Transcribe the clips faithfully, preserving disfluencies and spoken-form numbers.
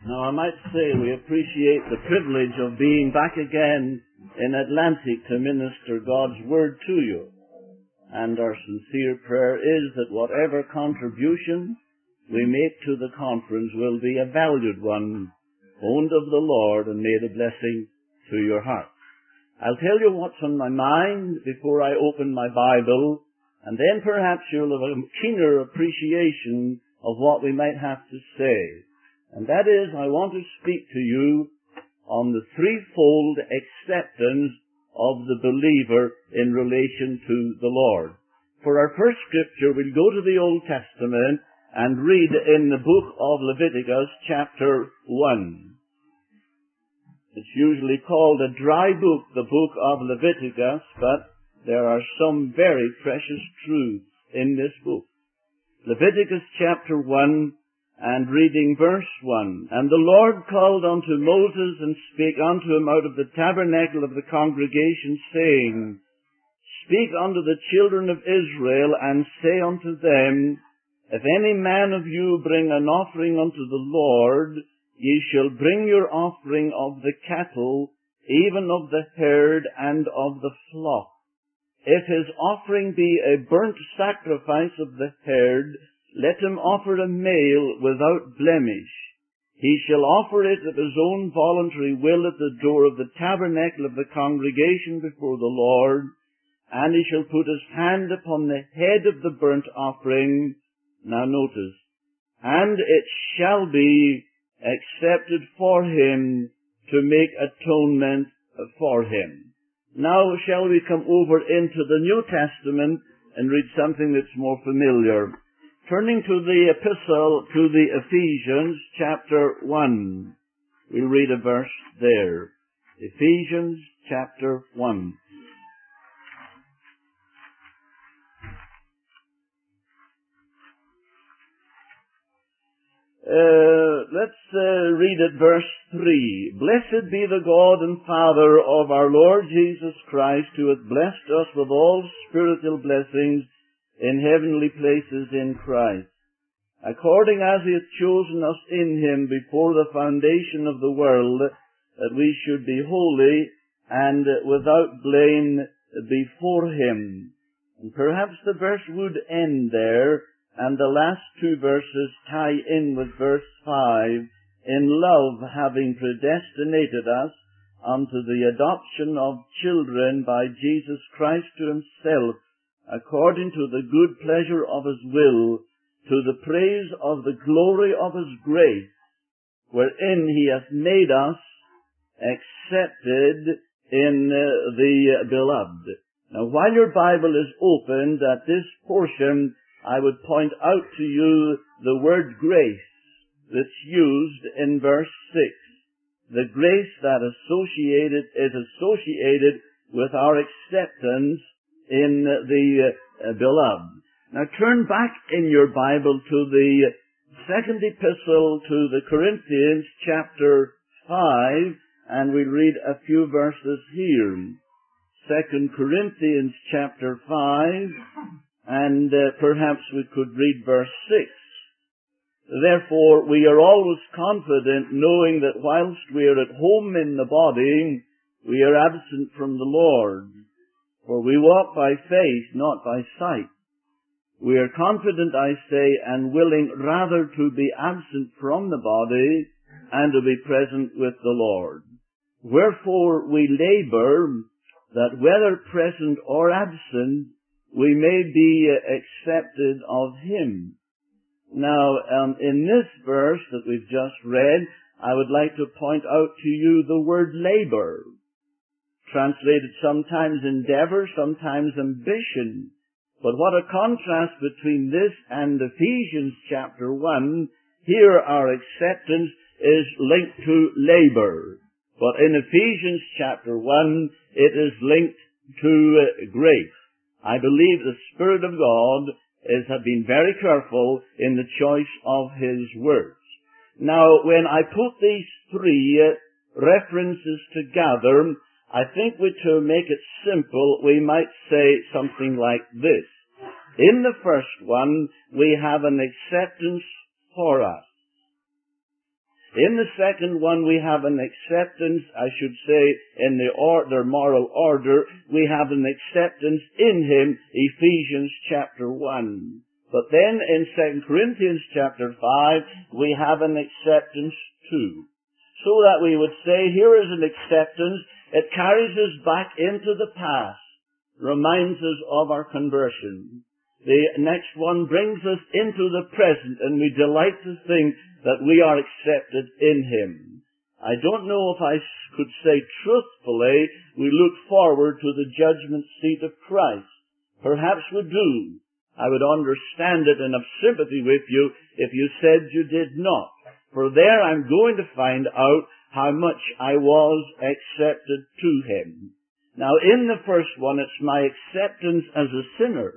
Now, I might say we appreciate the privilege of being back again in Atlantic to minister God's Word to you. And our sincere prayer is that whatever contribution we make to the conference will be a valued one, owned of the Lord and made a blessing to your heart. I'll tell you what's on my mind before I open my Bible, and then perhaps you'll have a keener appreciation of what we might have to say. And that is, I want to speak to you on the threefold acceptance of the believer in relation to the Lord. For our first scripture, we'll go to the Old Testament and read in the book of Leviticus, chapter one. It's usually called a dry book, the book of Leviticus, but there are some very precious truths in this book. Leviticus chapter one, and reading verse one. And the Lord called unto Moses, and spake unto him out of the tabernacle of the congregation, saying, Speak unto the children of Israel, and say unto them, If any man of you bring an offering unto the Lord, ye shall bring your offering of the cattle, even of the herd and of the flock. If his offering be a burnt sacrifice of the herd, let him offer a male without blemish. He shall offer it of his own voluntary will at the door of the tabernacle of the congregation before the Lord, and he shall put his hand upon the head of the burnt offering. Now notice, and it shall be accepted for him to make atonement for him. Now shall we come over into the New Testament and read something that's more familiar. Turning to the epistle to the Ephesians, chapter one. We'll read a verse there. Ephesians, chapter one. Uh, let's uh, read at verse three. Blessed be the God and Father of our Lord Jesus Christ, who hath blessed us with all spiritual blessings in heavenly places in Christ, according as he hath chosen us in him before the foundation of the world, that we should be holy and without blame before him. And perhaps the verse would end there, and the last two verses tie in with verse five, in love having predestinated us unto the adoption of children by Jesus Christ to himself, according to the good pleasure of his will, to the praise of the glory of his grace, wherein he hath made us accepted in uh, the beloved. Now, while your Bible is opened at this portion, I would point out to you the word grace that's used in verse six. The grace that associated is associated with our acceptance in the uh, beloved. Now turn back in your Bible to the second epistle to the Corinthians, chapter five, and we read a few verses here. Second Corinthians, chapter five, and uh, perhaps we could read verse six. Therefore we are always confident, knowing that whilst we are at home in the body, we are absent from the Lord. For we walk by faith, not by sight. We are confident, I say, and willing rather to be absent from the body and to be present with the Lord. Wherefore we labor that whether present or absent, we may be accepted of him. Now, um, in this verse that we've just read, I would like to point out to you the word labor. Translated sometimes endeavor, sometimes ambition. But what a contrast between this and Ephesians chapter one. Here our acceptance is linked to labor. But in Ephesians chapter one, it is linked to uh, grace. I believe the Spirit of God is have been very careful in the choice of his words. Now, when I put these three uh, references together, I think we, to make it simple, we might say something like this. In the first one, we have an acceptance for us. In the second one, we have an acceptance, I should say, in the or, their moral order, we have an acceptance in him, Ephesians chapter one. But then in Second Corinthians chapter five, we have an acceptance too. So that we would say, here is an acceptance, it carries us back into the past, reminds us of our conversion. The next one brings us into the present, and we delight to think that we are accepted in him. I don't know if I could say truthfully, we look forward to the judgment seat of Christ. Perhaps we do. I would understand it and have sympathy with you if you said you did not. For there I'm going to find out how much I was accepted to him. Now in the first one, it's my acceptance as a sinner.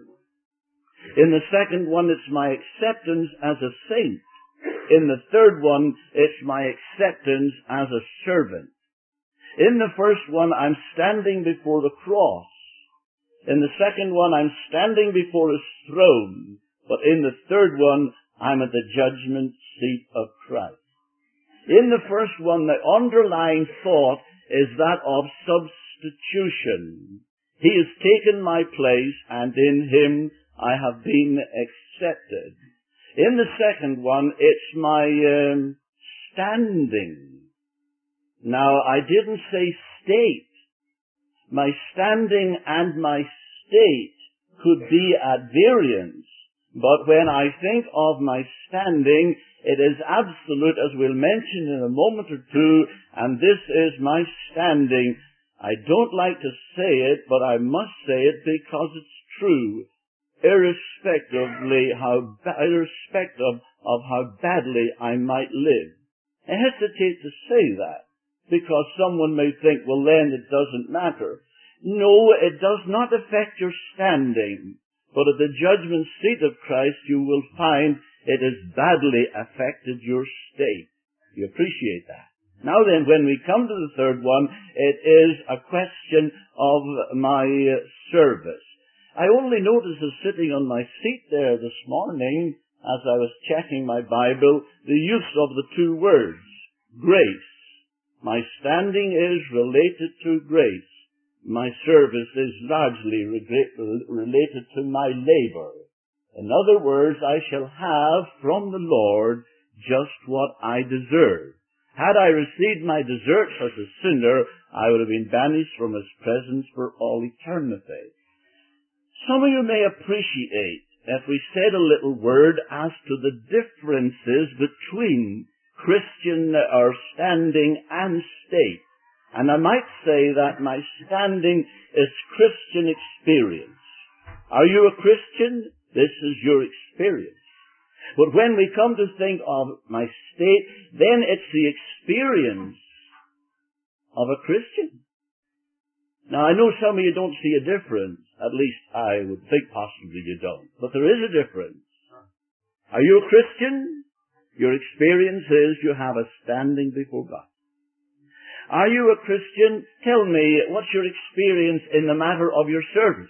In the second one, it's my acceptance as a saint. In the third one, it's my acceptance as a servant. In the first one, I'm standing before the cross. In the second one, I'm standing before his throne. But in the third one, I'm at the judgment seat of Christ. In the first one, the underlying thought is that of substitution. He has taken my place, and in him I have been accepted. In the second one, it's my um, standing. Now, I didn't say state. My standing and my state could be at variance. But when I think of my standing, it is absolute, as we'll mention in a moment or two, and this is my standing. I don't like to say it, but I must say it because it's true, irrespectively how, irrespective of how badly I might live. I hesitate to say that, because someone may think, well then it doesn't matter. No, it does not affect your standing. But at the judgment seat of Christ, you will find it has badly affected your state. You appreciate that? Now then, when we come to the third one, it is a question of my service. I only noticed as sitting on my seat there this morning, as I was checking my Bible, the use of the two words, grace. My standing is related to grace. My service is largely related to my labor. In other words, I shall have from the Lord just what I deserve. Had I received my deserts as a sinner, I would have been banished from his presence for all eternity. Some of you may appreciate if we said a little word as to the differences between Christian or standing and state. And I might say that my standing is Christian experience. Are you a Christian? This is your experience. But when we come to think of my state, then it's the experience of a Christian. Now, I know some of you don't see a difference. At least I would think possibly you don't. But there is a difference. Are you a Christian? Your experience is you have a standing before God. Are you a Christian? Tell me, what's your experience in the matter of your service?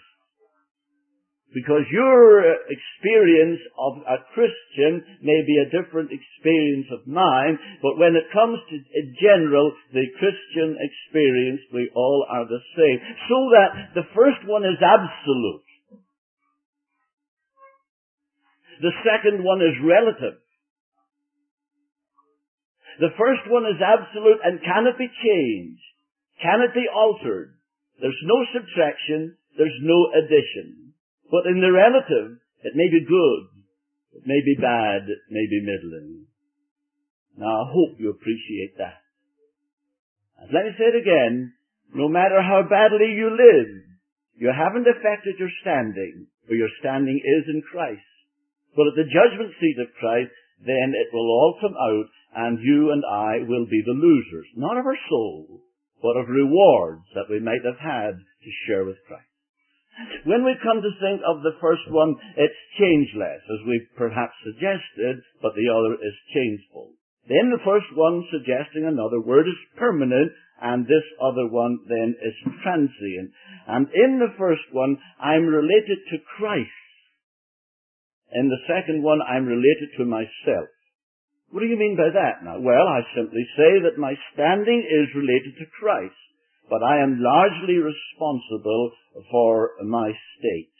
Because your experience of a Christian may be a different experience of mine, but when it comes to in general, the Christian experience, we all are the same. So that the first one is absolute. The second one is relative. The first one is absolute and cannot be changed, cannot be altered. There's no subtraction, there's no addition. But in the relative, it may be good, it may be bad, it may be middling. Now I hope you appreciate that. And let me say it again, no matter how badly you live, you haven't affected your standing, for your standing is in Christ. But at the judgment seat of Christ, then it will all come out, and you and I will be the losers, not of our soul, but of rewards that we might have had to share with Christ. When we come to think of the first one, it's changeless, as we perhaps suggested, but the other is changeful. Then the first one, suggesting another word, is permanent, and this other one then is transient. And in the first one, I'm related to Christ. In the second one, I'm related to myself. What do you mean by that now? Well, I simply say that my standing is related to Christ, but I am largely responsible for my state.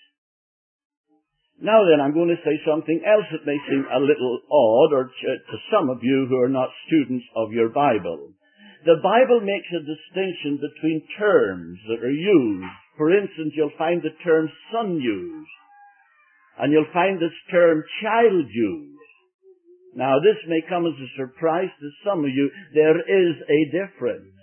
Now then, I'm going to say something else that may seem a little odd or to some of you who are not students of your Bible. The Bible makes a distinction between terms that are used. For instance, you'll find the term son used, and you'll find this term child used. Now, this may come as a surprise to some of you. There is a difference.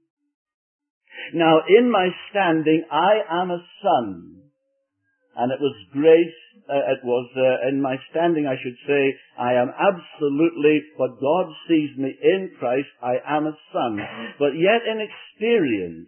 Now, in my standing, I am a son. And it was grace, uh, it was, uh, in my standing, I should say, I am absolutely, what God sees me in Christ, I am a son. But yet in experience,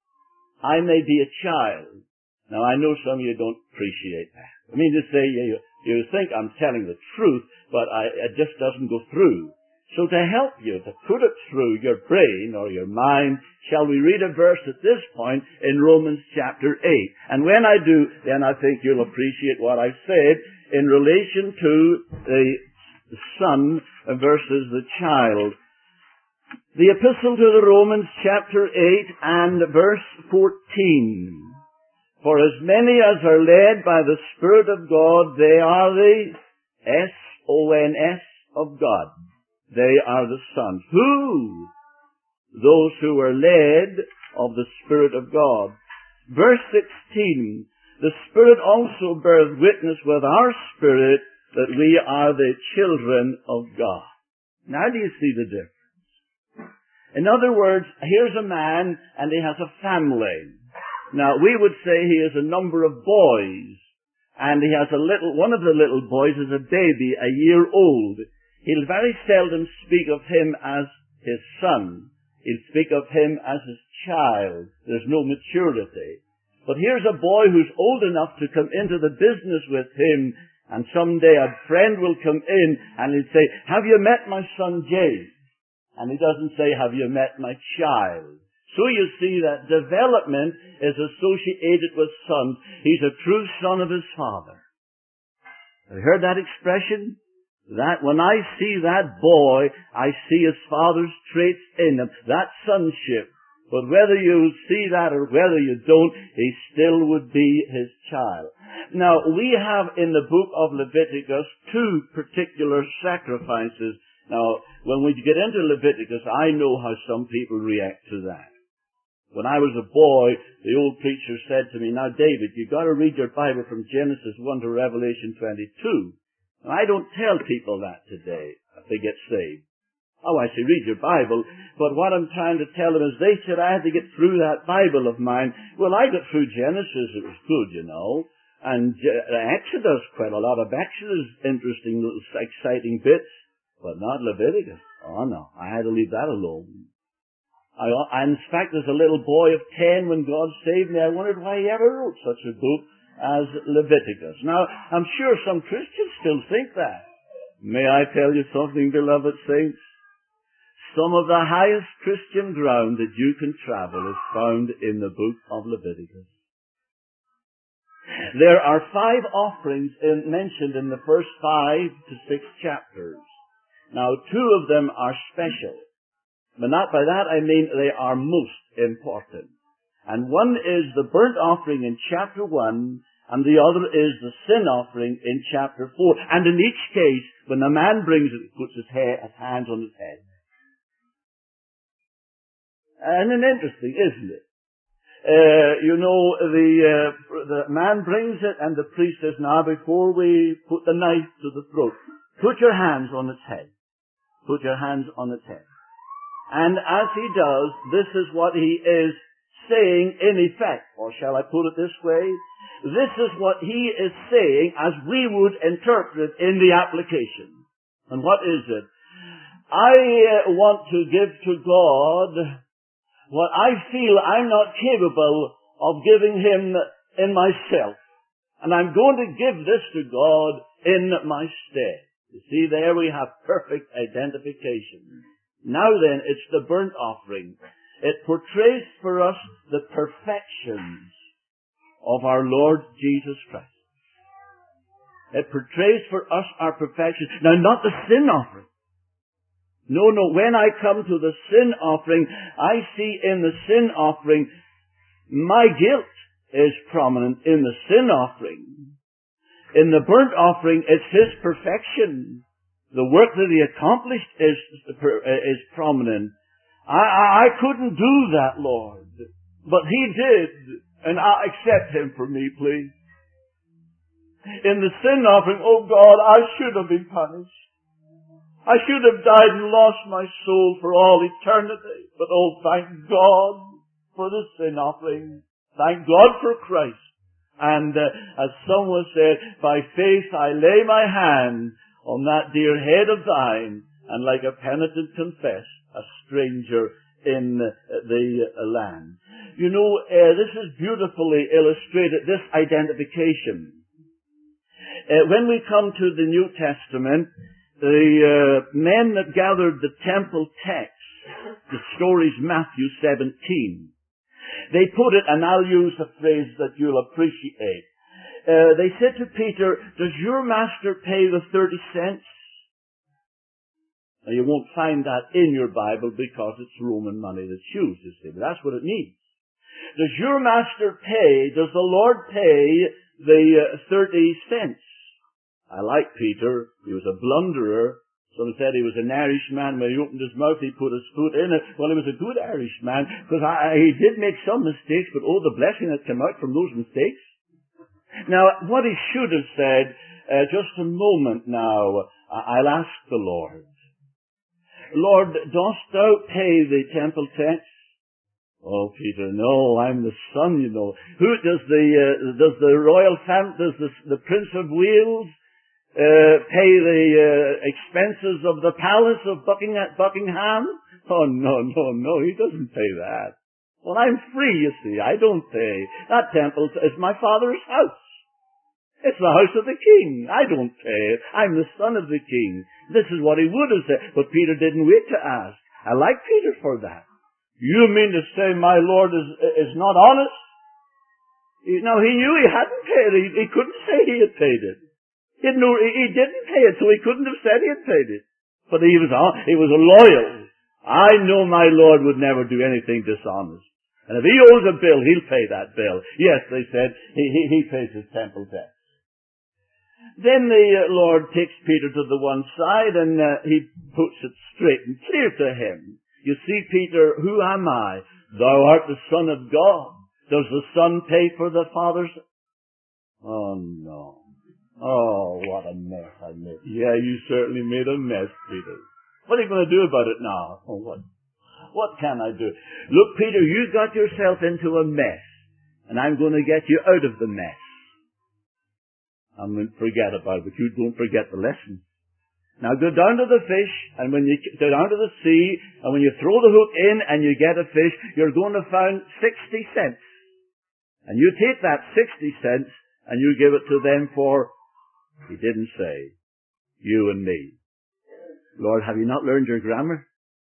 I may be a child. Now, I know some of you don't appreciate that. I mean to say, you, you think I'm telling the truth, but I, it just doesn't go through. So to help you, to put it through your brain or your mind, shall we read a verse at this point in Romans chapter eight? And when I do, then I think you'll appreciate what I've said in relation to the son versus the child. The epistle to the Romans chapter eight and verse fourteen. For as many as are led by the Spirit of God, they are the S O N S of God. They are the sons. Who? Those who are led of the Spirit of God. Verse sixteen. The Spirit also bears witness with our spirit that we are the children of God. Now do you see the difference? In other words, here's a man and he has a family. Now, we would say he has a number of boys, and he has a little, one of the little boys is a baby, a year old. He'll very seldom speak of him as his son. He'll speak of him as his child. There's no maturity. But here's a boy who's old enough to come into the business with him, and someday a friend will come in, and he'll say, have you met my son James? And he doesn't say, have you met my child? So you see that development is associated with sons. He's a true son of his father. Have you heard that expression? That when I see that boy, I see his father's traits in him. That sonship. But whether you see that or whether you don't, he still would be his child. Now, we have in the book of Leviticus two particular sacrifices. Now, when we get into Leviticus, I know how some people react to that. When I was a boy, the old preacher said to me, now David, you've got to read your Bible from Genesis one to Revelation twenty-two. And I don't tell people that today, if they get saved. Oh, I say, read your Bible. But what I'm trying to tell them is, they said I had to get through that Bible of mine. Well, I got through Genesis. It was good, you know. And uh, Exodus, quite a lot of Exodus, interesting, little exciting bits. But not Leviticus. Oh, no. I had to leave that alone. I, in fact, as a little boy of ten, when God saved me, I wondered why he ever wrote such a book as Leviticus. Now, I'm sure some Christians still think that. May I tell you something, beloved saints? Some of the highest Christian ground that you can travel is found in the book of Leviticus. There are five offerings in, mentioned in the first five to six chapters. Now, two of them are special. But not by that I mean they are most important. And one is the burnt offering in chapter one, and the other is the sin offering in chapter four. And in each case, when the man brings it, he puts his, hair, his hands on his head. And it's interesting, isn't it? Uh, you know, the, uh, the man brings it, and the priest says, now before we put the knife to the throat, put your hands on its head. Put your hands on its head. And as he does, this is what he is saying in effect. Or shall I put it this way? This is what he is saying as we would interpret in the application. And what is it? I uh, want to give to God what I feel I'm not capable of giving him in myself. And I'm going to give this to God in my stead. You see, there we have perfect identification. Now then, it's the burnt offering. It portrays for us the perfections of our Lord Jesus Christ. It portrays for us our perfections. Now, not the sin offering. No, no, when I come to the sin offering, I see in the sin offering, my guilt is prominent in the sin offering. In the burnt offering, it's His perfection. The work that He accomplished is, is prominent. I, I, I couldn't do that, Lord. But He did. And I accept Him for me, please. In the sin offering, oh God, I should have been punished. I should have died and lost my soul for all eternity. But oh, thank God for the sin offering. Thank God for Christ. And uh, as someone said, by faith I lay my hand on that dear head of thine, and like a penitent confess, a stranger in uh, the uh, land. You know, uh, this is beautifully illustrated, this identification. Uh, when we come to the New Testament, the uh, men that gathered the temple text, the stories Matthew seventeen, they put it, and I'll use a phrase that you'll appreciate. Uh, they said to Peter, does your master pay the thirty cents? Now you won't find that in your Bible because it's Roman money that's used, you see, but that's what it means. Does your master pay, does the Lord pay the uh, thirty cents? I like Peter. He was a blunderer. Some said he was an Irishman. When he opened his mouth, he put his foot in it. Well, he was a good Irishman, because I, I, he did make some mistakes, but oh, the blessing that came out from those mistakes. Now, what he should have said, uh, just a moment now, I'll ask the Lord. Lord, dost thou pay the temple tax? Oh, Peter, no, I'm the son, you know. Who does the, uh, does the royal family, does the, the Prince of Wales, Uh, pay the uh, expenses of the palace of Buckingham, Buckingham? Oh, no, no, no, he doesn't pay that. Well, I'm free, you see. I don't pay. That temple is my father's house. It's the house of the king. I don't pay it. I'm the son of the king. This is what he would have said. But Peter didn't wait to ask. I like Peter for that. You mean to say my Lord is is not honest? He, no, he knew he hadn't paid it. He, he couldn't say he had paid it. He didn't, know, he didn't pay it, so he couldn't have said he had paid it. But he was, he was loyal. I know my Lord would never do anything dishonest. And if he owes a bill, he'll pay that bill. Yes, they said, he, he, he pays his temple tax. Then the uh, Lord takes Peter to the one side, and uh, he puts it straight and clear to him. You see, Peter, who am I? Thou art the Son of God. Does the Son pay for the Father's? Oh, no. Oh, what a mess I made. Yeah, you certainly made a mess, Peter. What are you going to do about it now? Oh, what? What can I do? Look, Peter, you got yourself into a mess, and I'm going to get you out of the mess. I'm going to forget about it, but you don't forget the lesson. Now go down to the fish, and when you go down to the sea, and when you throw the hook in and you get a fish, you're going to find sixty cents. And you take that sixty cents, and you give it to them for, he didn't say, you and me. Lord, have you not learned your grammar?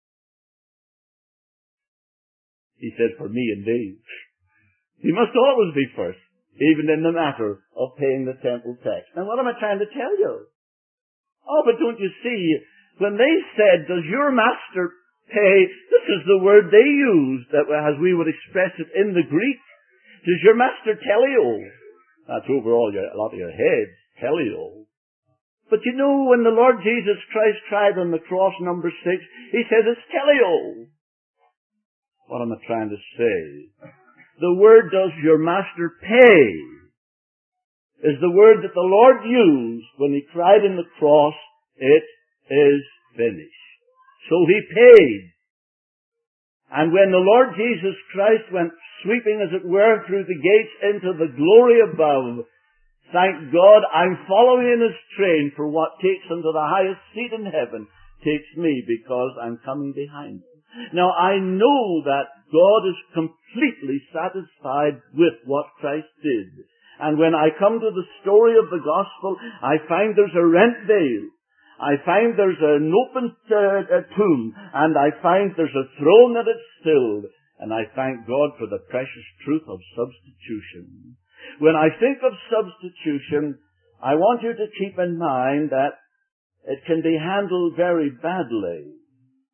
He said, for me and thee. He must always be first, even in the matter of paying the temple tax. Now what am I trying to tell you? Oh, but don't you see, when they said, does your master pay, this is the word they used, that as we would express it in the Greek. Does your master teleo? That's over all your, a lot of your heads, teleo. But you know, when the Lord Jesus Christ tried on the cross, number six, he says it's teleo. What am I trying to say? The word, does your master pay, is the word that the Lord used when he cried on the cross, it is finished. So he paid. And when the Lord Jesus Christ went sweeping, as it were, through the gates into the glory above, thank God I'm following in his train, for what takes him to the highest seat in heaven takes me, because I'm coming behind him. Now I know that God is completely satisfied with what Christ did. And when I come to the story of the gospel, I find there's a rent veil. I find there's an open uh, tomb, and I find there's a throne that is filled, and I thank God for the precious truth of substitution. When I think of substitution, I want you to keep in mind that it can be handled very badly.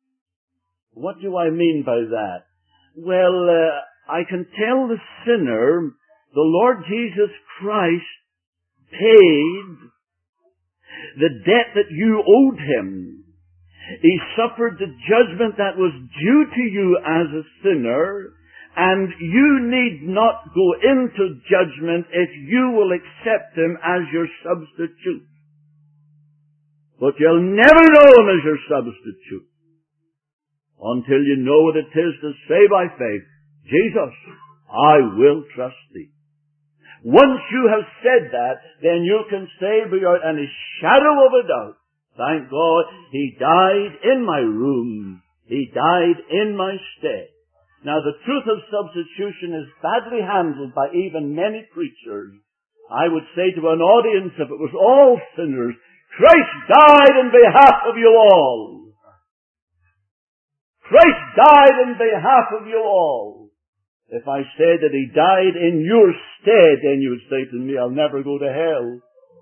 What do I mean by that? Well, uh, I can tell the sinner the Lord Jesus Christ paid the debt that you owed him. He suffered the judgment that was due to you as a sinner, and you need not go into judgment if you will accept him as your substitute. But you'll never know him as your substitute until you know what it is to say by faith, Jesus, I will trust thee. Once you have said that, then you can say without any shadow of a doubt, thank God, he died in my room. He died in my stead. Now, the truth of substitution is badly handled by even many preachers. I would say to an audience, if it was all sinners, Christ died in behalf of you all. Christ died in behalf of you all. If I said that he died in your stead, then you would say to me, I'll never go to hell.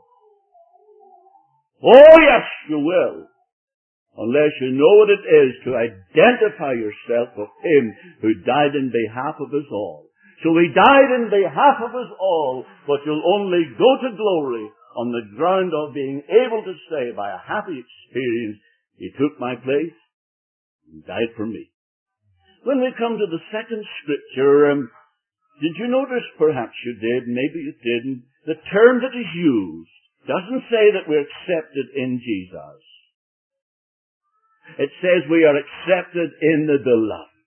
Oh, yes, you will. Unless you know what it is to identify yourself with him who died in behalf of us all. So he died in behalf of us all, but you'll only go to glory on the ground of being able to say by a happy experience, he took my place and died for me. When we come to the second scripture, um, did you notice, perhaps you did, maybe you didn't, the term that is used doesn't say that we're accepted in Jesus. It says we are accepted in the beloved.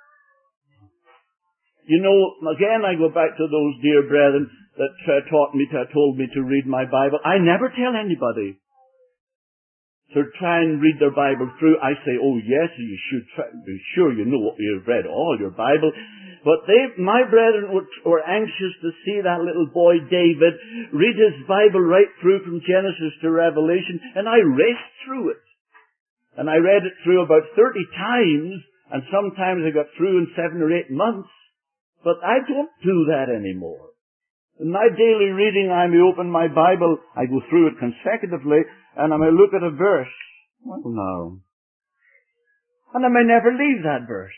You know, again I go back to those dear brethren that uh, taught me, to, told me to read my Bible. I never tell anybody to try and read their Bible through. I say, oh yes, you should try, be sure you know what you've read all your Bible. But they, my brethren were, were anxious to see that little boy David read his Bible right through from Genesis to Revelation, and I raced through it. And I read it through about thirty times, and sometimes I got through in seven or eight months. But I don't do that anymore. In my daily reading, I may open my Bible, I go through it consecutively, and I may look at a verse. Well, no. And I may never leave that verse.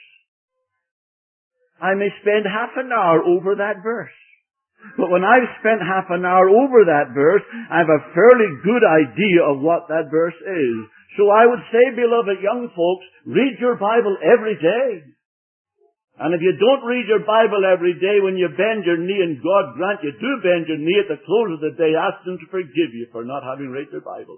I may spend half an hour over that verse. But when I've spent half an hour over that verse, I have a fairly good idea of what that verse is. So I would say, beloved young folks, read your Bible every day. And if you don't read your Bible every day, when you bend your knee, and God grant you do bend your knee at the close of the day, ask Him to forgive you for not having read your Bible.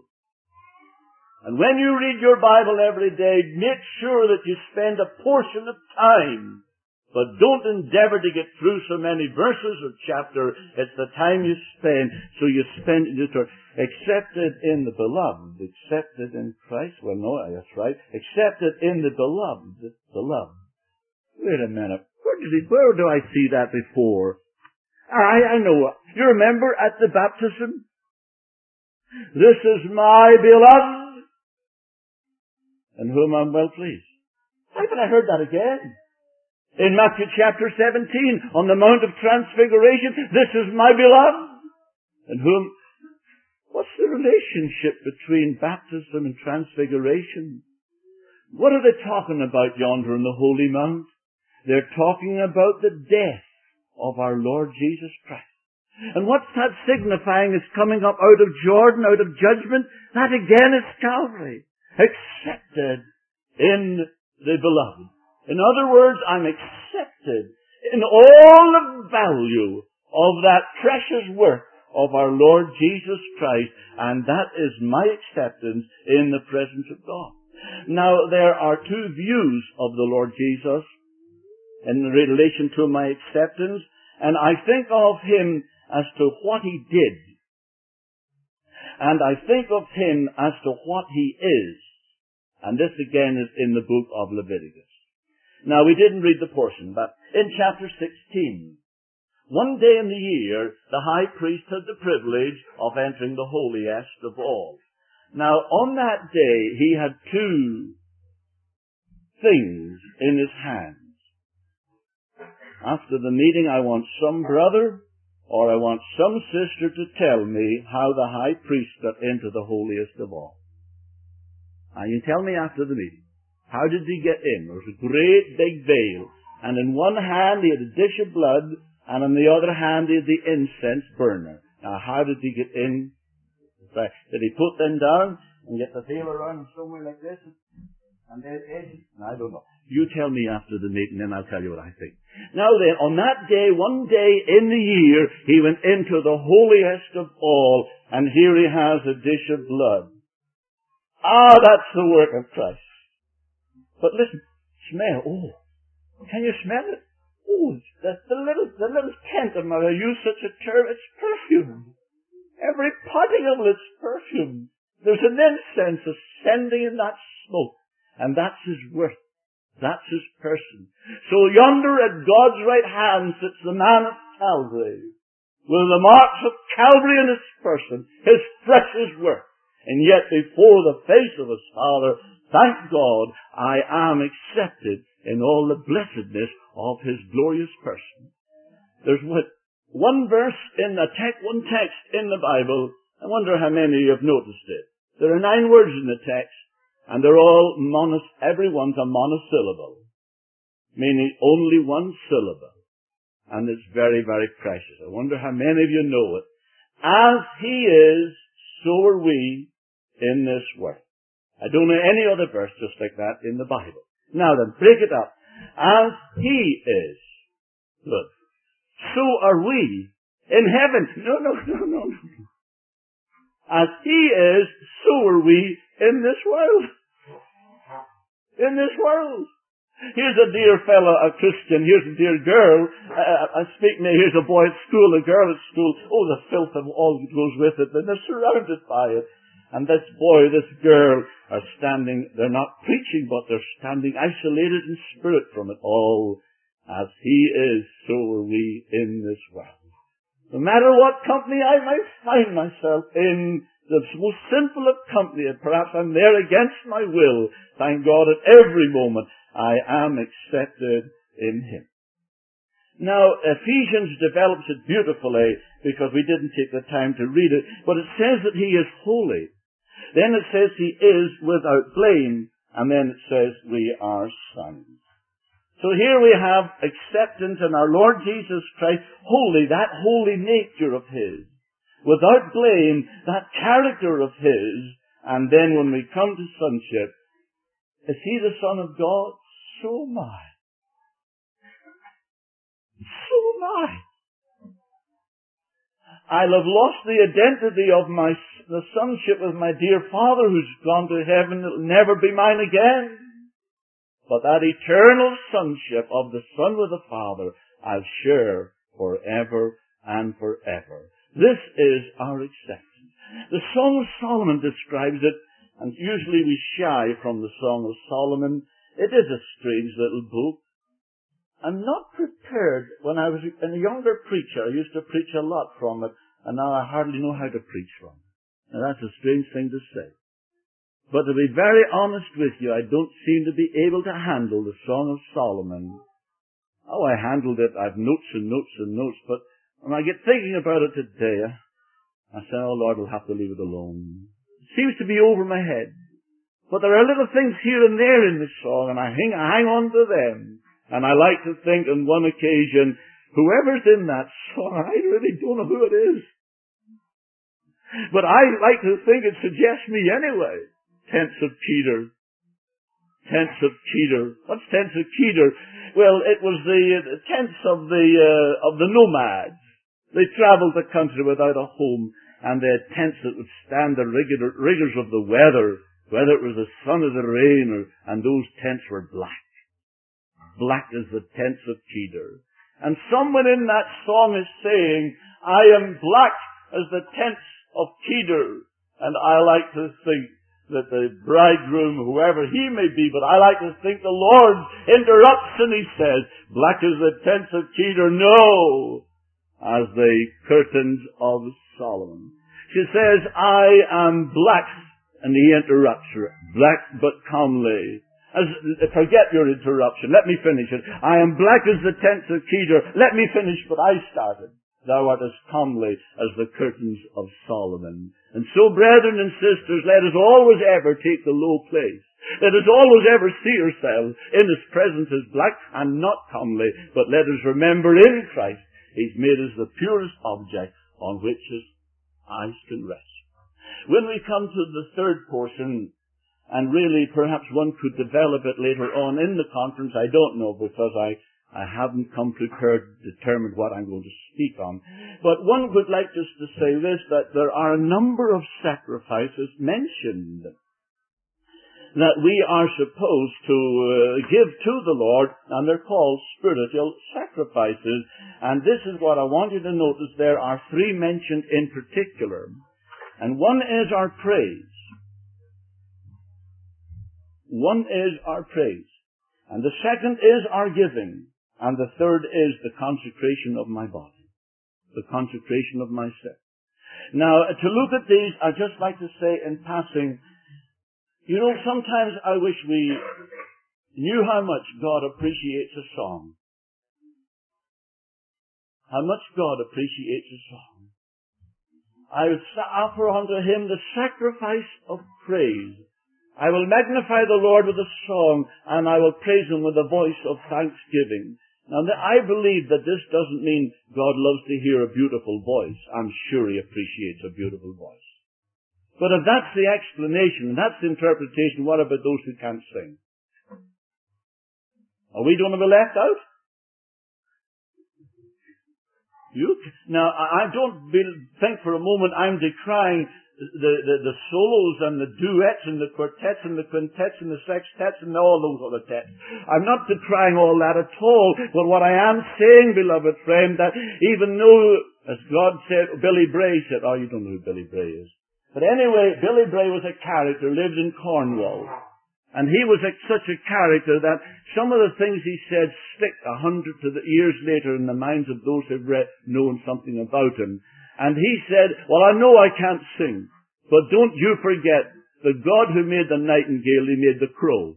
And when you read your Bible every day, make sure that you spend a portion of time. But don't endeavor to get through so many verses or chapter. It's the time you spend. So you spend it accepted in the beloved. Accepted in Christ. Well, no, that's right. Accepted in the beloved. Beloved. Wait a minute. Where did he, where do I see that before? I, I know. You remember at the baptism? This is my beloved, in whom I'm well pleased. Why haven't I heard that again? In Matthew chapter seventeen, on the Mount of Transfiguration, this is my beloved, in whom... What's the relationship between baptism and transfiguration? What are they talking about yonder on the Holy Mount? They're talking about the death of our Lord Jesus Christ. And what's that signifying? Is coming up out of Jordan, out of judgment? That again is Calvary. Accepted in the beloved. In other words, I'm accepted in all the value of that precious work of our Lord Jesus Christ, and that is my acceptance in the presence of God. Now, there are two views of the Lord Jesus in relation to my acceptance, and I think of Him as to what He did, and I think of Him as to what He is, and this again is in the book of Leviticus. Now, we didn't read the portion, but in chapter sixteen, one day in the year, the high priest had the privilege of entering the holiest of all. Now, on that day, he had two things in his hands. After the meeting, I want some brother or I want some sister to tell me how the high priest got into the holiest of all. Now, you tell me after the meeting. How did he get in? There was a great big veil, and in one hand he had a dish of blood, and in the other hand he had the incense burner. Now, how did he get in? Did he put them down and get the veil around somewhere like this? And then edge? I don't know. You tell me after the meeting, then I'll tell you what I think. Now then, on that day, one day in the year, he went into the holiest of all, and here he has a dish of blood. Ah, that's the work of Christ. But listen, smell. Oh, can you smell it? Oh, the, the little, the little tent of mine, I use such a term, it's perfume. Every particle is perfume. There's an incense ascending in that smoke, and that's his worth. That's his person. So yonder at God's right hand sits the man of Calvary, with the marks of Calvary in his person, his precious work. And yet before the face of his Father, thank God, I am accepted in all the blessedness of his glorious person. There's what, one verse in the text, one text in the Bible. I wonder how many of you have noticed it. There are nine words in the text, and they're all monos, every one's a monosyllable, meaning only one syllable. And it's very, very precious. I wonder how many of you know it. As he is, so are we in this world. I don't know any other verse just like that in the Bible. Now then, break it up. As he is, look, so are we in heaven. No, no, no, no, no. As he is, so are we in this world. In this world. Here's a dear fellow, a Christian. Here's a dear girl. Uh, I speak now. Here's a boy at school, a girl at school. Oh, the filth of all that goes with it. And they're surrounded by it. And this boy, this girl are standing, they're not preaching, but they're standing isolated in spirit from it all. As he is, so are we in this world. No matter what company I might find myself in, the most sinful of company, and perhaps I'm there against my will, thank God at every moment I am accepted in him. Now, Ephesians develops it beautifully because we didn't take the time to read it, but it says that he is holy. Then it says he is without blame, and then it says we are sons. So here we have acceptance in our Lord Jesus Christ, holy, that holy nature of his. Without blame, that character of his, and then when we come to sonship, is he the Son of God? So am I. So am I. I'll have lost the identity of my the sonship of my dear Father who's gone to heaven. It'll never be mine again. But that eternal sonship of the Son with the Father, I'll share forever and forever. This is our acceptance. The Song of Solomon describes it, and usually we shy from the Song of Solomon. It is a strange little book. I'm not prepared. When I was a younger preacher, I used to preach a lot from it, and now I hardly know how to preach from it. Now that's a strange thing to say. But to be very honest with you, I don't seem to be able to handle the Song of Solomon. Oh, I handled it. I've notes and notes and notes, but when I get thinking about it today, I say, oh Lord, we'll have to leave it alone. It seems to be over my head. But there are little things here and there in this song, and I hang, I hang on to them. And I like to think on one occasion, whoever's in that song, I really don't know who it is. But I like to think it suggests me anyway. Tents of Kedar. Tents of Kedar. What's tents of Kedar? Well, it was the, the tents of the uh, of the nomads. They travelled the country without a home, and they had tents that would stand the rigor, rigors of the weather, whether it was the sun or the rain, or, and those tents were black. Black as the tents of Kedar. And someone in that song is saying, I am black as the tents of Kedar. And I like to think that the bridegroom, whoever he may be, but I like to think the Lord interrupts and he says, black as the tents of Kedar, no, as the curtains of Solomon. She says, I am black, and he interrupts her, black but comely. As, forget your interruption. Let me finish it. I am black as the tents of Kedar. Let me finish what I started. Thou art as comely as the curtains of Solomon. And so, brethren and sisters, let us always ever take the low place. Let us always ever see ourselves in His presence as black and not comely, but let us remember in Christ He's made us the purest object on which His eyes can rest. When we come to the third portion, and really perhaps one could develop it later on in the conference, I don't know, because I, I haven't come prepared, determined what I'm going to speak on. But one would like just to say this, that there are a number of sacrifices mentioned that we are supposed to uh, give to the Lord, and they're called spiritual sacrifices. And this is what I want you to notice. There are three mentioned in particular. And one is our praise. One is our praise. And the second is our giving. And the third is the consecration of my body. The consecration of myself. Now, to look at these, I'd just like to say in passing, you know, sometimes I wish we knew how much God appreciates a song. How much God appreciates a song. I will offer unto Him the sacrifice of praise. I will magnify the Lord with a song, and I will praise Him with a voice of thanksgiving. Now, I believe that this doesn't mean God loves to hear a beautiful voice. I'm sure He appreciates a beautiful voice. But if that's the explanation, and that's the interpretation, what about those who can't sing? Are we going to be left out? You? Now, I don't think for a moment I'm decrying the, the, the solos and the duets and the quartets and the quintets and the sextets and all those other tets. I'm not decrying all that at all. But what I am saying, beloved friend, that even though, as God said, Billy Bray said, oh, you don't know who Billy Bray is. But anyway, Billy Bray was a character, lived in Cornwall. And he was a, such a character that some of the things he said stick a hundred to the years later in the minds of those who've read, known something about him. And he said, well, I know I can't sing, but don't you forget, the God who made the nightingale, He made the crow.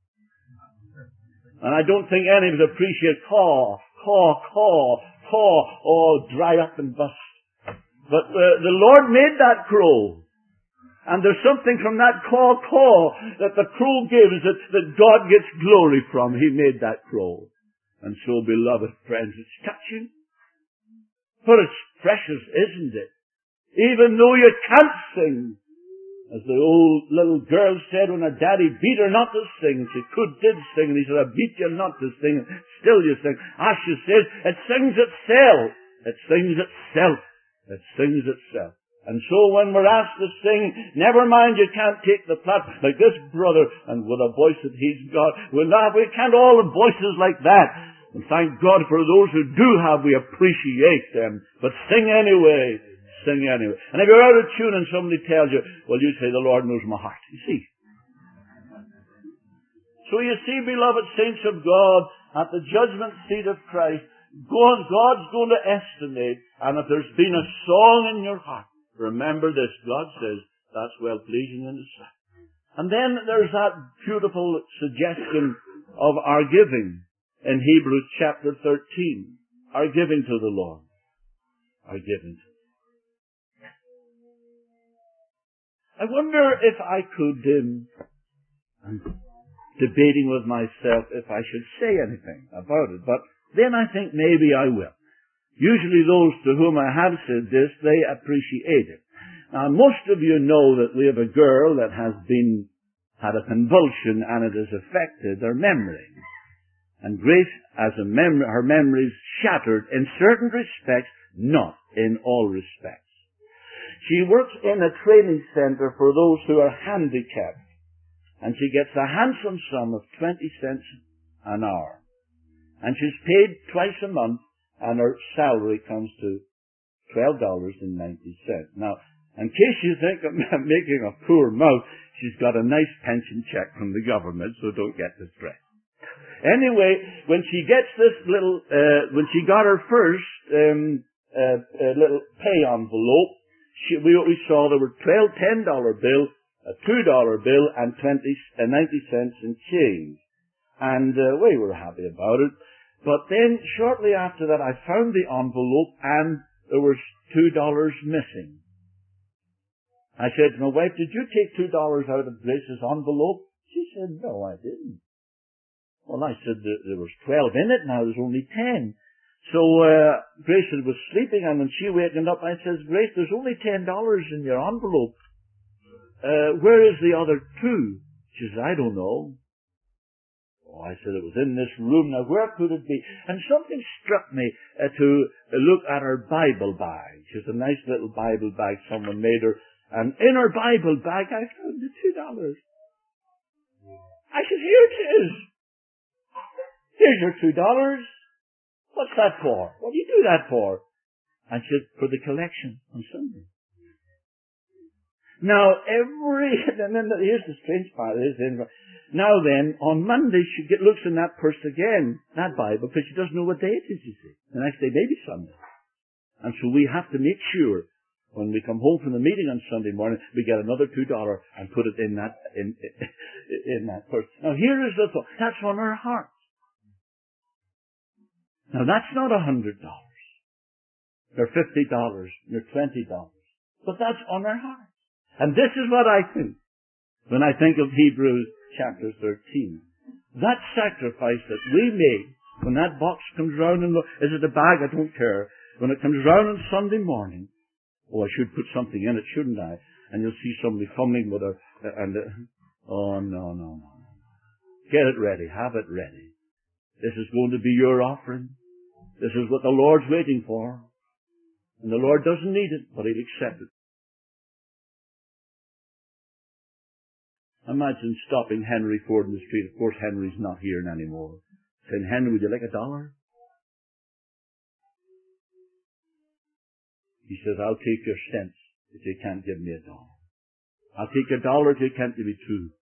And I don't think any of us appreciate caw, caw, caw, caw, oh, dry up and bust. But uh, the Lord made that crow. And there's something from that caw, caw that the crow gives that, that God gets glory from. He made that crow. And so, beloved friends, it's touching. But it's precious, isn't it? Even though you can't sing. As the old little girl said when her daddy beat her not to sing. She could, did sing. And he said, I beat you not to sing. Still you sing. Ah, she says, it sings itself. It sings itself. It sings itself. And so when we're asked to sing, never mind you can't take the platform like this brother, and with a voice that he's got, we'll not, we can't all have voices like that. And thank God for those who do have, we appreciate them. But sing anyway. Sing anyway. And if you're out of tune and somebody tells you, well, you say, the Lord knows my heart. You see. So you see, beloved saints of God, at the judgment seat of Christ, God, God's going to estimate, and if there's been a song in your heart, remember this, God says, that's well-pleasing in His sight. And then there's that beautiful suggestion of our giving in Hebrews chapter thirteen. Our giving to the Lord. Our giving to the Lord. I wonder if I could, um, I'm debating with myself if I should say anything about it, but then I think maybe I will. Usually those to whom I have said this, they appreciate it. Now, most of you know that we have a girl that has been, had a convulsion and it has affected her memory. And Grace, as a mem- her memory is shattered in certain respects, not in all respects. She works in a training center for those who are handicapped. And she gets a handsome sum of twenty cents an hour. And she's paid twice a month, and her salary comes to twelve dollars and ninety cents. Now, in case you think I'm making a poor mouth, she's got a nice pension check from the government, so don't get distressed. Anyway, when she gets this little, uh, when she got her first um, uh, uh, little pay envelope, she, we, we saw there were twelve ten dollar bill, a two dollar bill, and twenty, uh, ninety cents in change. And uh, we were happy about it. But then, shortly after that, I found the envelope, and there was two dollars missing. I said to my wife, did you take two dollars out of Grace's envelope? She said, no, I didn't. Well, I said there, there was twelve in it, now there's only ten. So, uh, Grace was sleeping, and when she wakened up, I says, Grace, there's only ten dollars in your envelope. Uh, where is the other two? She says, I don't know. Oh, I said, it was in this room. Now, where could it be? And something struck me uh, to uh, look at her Bible bag. She has a nice little Bible bag someone made her. And in her Bible bag, I found the two dollars. I said, here it is. Here's your two dollars. What's that for? What do you do that for? And she said, for the collection on Sunday. Now, every, and then here's the strange part. Now then, on Monday, she get, looks in that purse again, that Bible, because she doesn't know what day it is, you see. The next day, maybe Sunday. And so we have to make sure, when we come home from the meeting on Sunday morning, we get another two dollars and put it in that, in, in that purse. Now, here is the thought. That's on our heart. Now, that's not a hundred dollars. They're fifty dollars. They're twenty dollars. But that's on our heart. And this is what I think when I think of Hebrews chapter thirteen. That sacrifice that we made when that box comes round, and is it a bag? I don't care. When it comes round on Sunday morning, oh, I should put something in it, shouldn't I? And you'll see somebody fumbling with a, and, uh, oh, no, no, no. Get it ready. Have it ready. This is going to be your offering. This is what the Lord's waiting for. And the Lord doesn't need it, but He'll accept it. Imagine stopping Henry Ford in the street. Of course, Henry's not here anymore. Saying, Henry, would you like a dollar? He says, I'll take your cents if you can't give me a dollar. I'll take a dollar if you can't give me two.